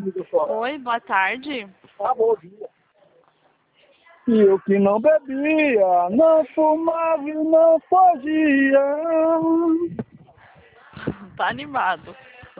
Oi, boa tarde. Bom dia. E eu que não bebia, não fumava e não fazia. Tá animado.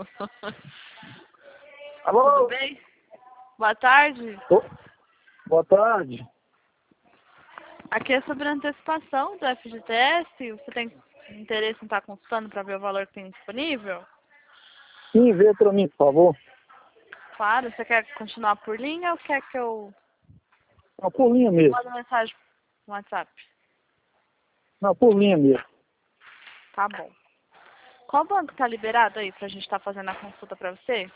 Alô? Tudo bem? Boa tarde. Boa tarde. Aqui é sobre a antecipação do FGTS. Você tem interesse em estar consultando para ver o valor que tem disponível? Sim, vê pra mim, por favor. Claro. Você quer continuar por linha ou quer que eu Não, por linha mesmo. mande mensagem no WhatsApp? Não, por linha mesmo. Tá bom. Qual banco tá liberado aí pra gente estar fazendo a consulta pra você?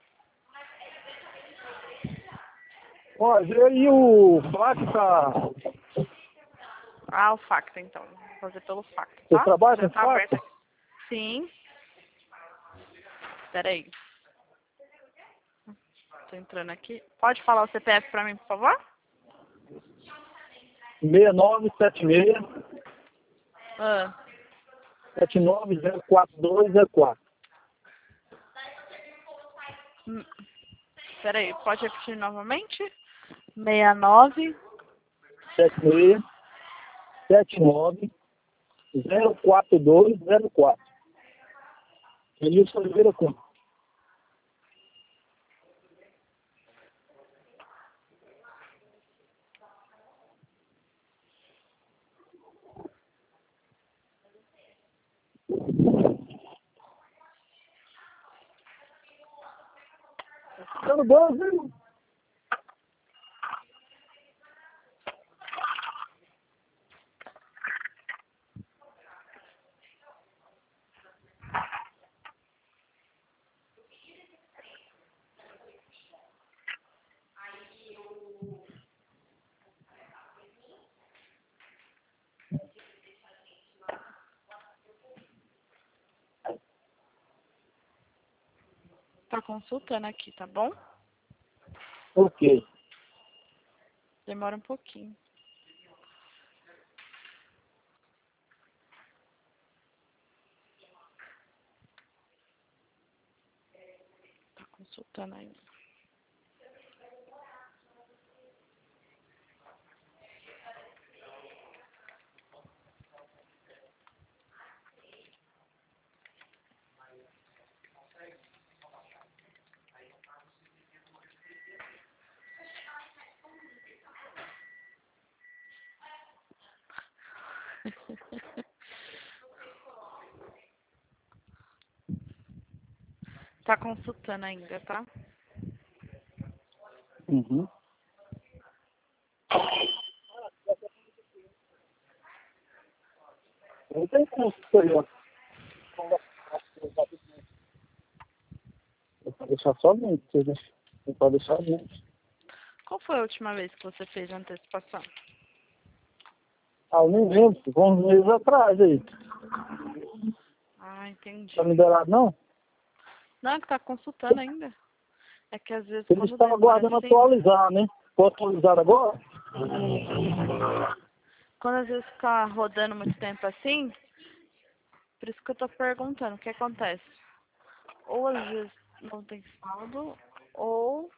Olha, e o FAC tá... Ah, o Facta, então. Vou fazer pelo Facta, Você tá? trabalha Já com tá aberto FAC? aqui. Sim. Espera aí. Tô entrando aqui. Pode falar o CPF pra mim, por favor? 6976 Ah, 7904 espera aí. Pode repetir novamente? 69. 76 79 04204. Elilson Oliveira Campos. Tá no banco, viu? Tá consultando aqui, tá bom? Ok. Demora um pouquinho. Tá consultando ainda. Tá consultando ainda, tá? Uhum. Não tem custo aí, ó. Eu vou deixar só 20, você pode deixar 20. Qual foi a última vez que você fez a antecipação? Ah, eu nem lembro, foi uns meses atrás aí. Ah, entendi. Tá liberado não? Não, é que tá consultando ainda. É que às vezes Eles quando estão demora aguardando assim, atualizar, né? Pode atualizar agora? quando às vezes fica rodando muito tempo assim, por isso que eu tô perguntando, o que acontece? Ou às vezes não tem saldo, ou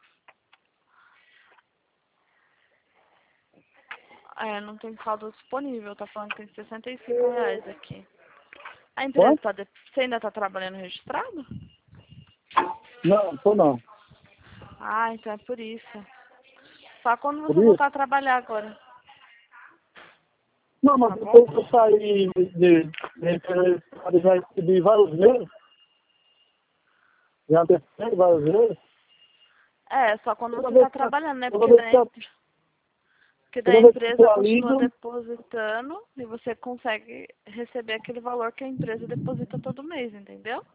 não tem saldo disponível, tá falando que tem R$ 65 aqui. A empresa Quanto? tá você ainda tá trabalhando registrado? Não, tô não. Ah, então é por isso. Só quando Por você isso? voltar a trabalhar agora, Não, tá mas bom? depois que eu saí de já recebi vários meses, já antecipei vários meses, É, só quando toda você vez tá que eu, trabalhando, né? toda vez que eu, Porque daí toda a vez que eu empresa continua atualizo, depositando e você consegue receber aquele valor que a empresa deposita todo mês, entendeu?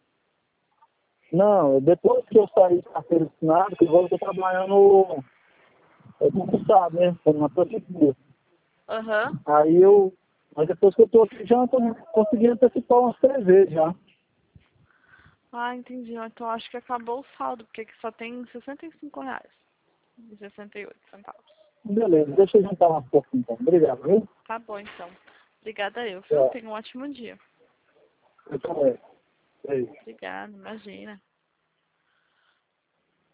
não, depois que eu saí de carteira assinada, que agora eu tô trabalhando, como sabe, né? Como uma prefeitura. Aham. Mas depois que eu tô aqui, já tô conseguindo antecipar umas 3 vezes já. Ah, entendi. Então acho que acabou o saldo, porque aqui só tem R$ 65,68. Beleza, deixa eu juntar umas pouco então. Obrigado, viu? Tá bom, então. Obrigada eu, viu? Tchau. Tenha um ótimo dia. Eu também. É isso. Obrigada, imagina.